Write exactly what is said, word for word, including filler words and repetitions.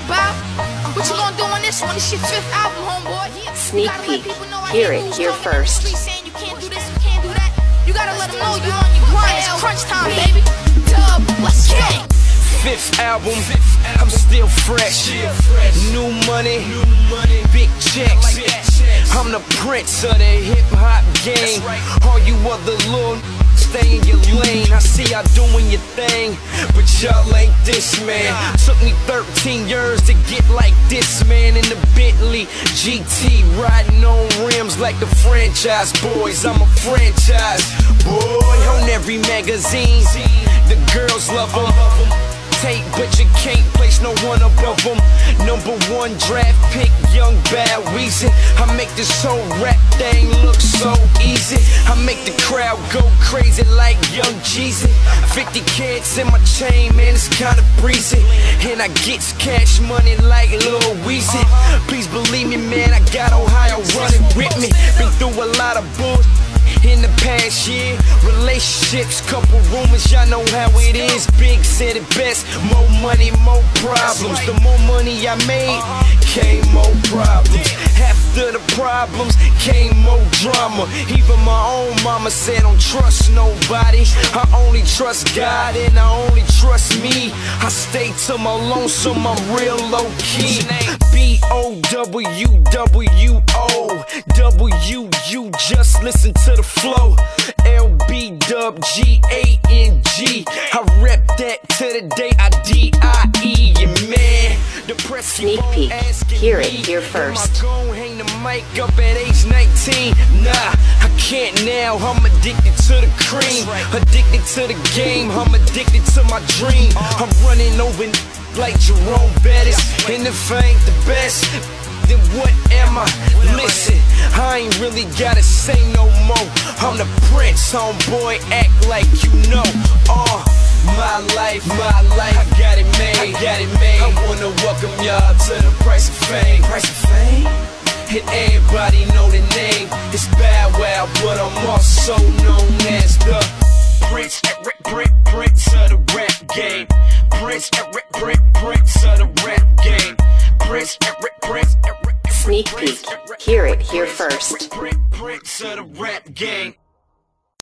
Hey Bob, what you gonna do on this one? This your fifth album, homeboy. Sneak peek. Hear it here first. Saying you can't do this, you can't do that. You gotta let them know you on your grind. It's crunch time, baby. Dub, let's go. Fifth album, I'm still fresh. New money, big checks. I'm the prince of the hip hop game. All you other little stay in your lane. I see y'all doing your thing, but y'all ain't this, man. Took me thirteen years to get like this, man. In the Bentley G T, riding on rims like the franchise boys. I'm a franchise boy on every magazine. The girls love them. Take, but you can't place no one above them. Number one draft pick, young Bad Weezy. I make this whole rap thing look so easy. I make the crowd go crazy like Young Jeezy. Fifty cats in my chain, man, it's kinda breezy. And I get cash money like Lil Weezy. Please believe me, man, I got Ohio running with me. Been through a lot of bullshit in the past year. Relationships, couple rumors, y'all know how it is. Big said it best, more money, more problems. The more money I made, came more problems. After the problems, came more drama. Even my own mama said don't trust nobody. I only trust God and I only trust me. I stay to my lonesome, I'm real low key. B O W W O W U, just listen to the flow. L B Dub G A N G. I rep that to the day I D I E. Yeah, man. Sneak peek. Hear it here first. Am I gon' hang the mic up at age nineteen? Nah, I can't now. I'm addicted to the cream. Addicted to the game. I'm addicted to my dream. I'm running over like Jerome Bettis. And if I ain't the best, then what am I? Listen, I ain't really gotta say no more. I'm the prince, homeboy, act like you know. Uh, my life, my life, I got it made, I got it made. I wanna welcome y'all to the price of fame. Price of fame? And everybody know the name. It's Bow Wow, but I'm also known as the Prince, Prince, Prince of the rap game. Prince, Prince, Prince of the rap game. Prince, Prince, Sneak peek. Hear it here first. Prince of the rap game.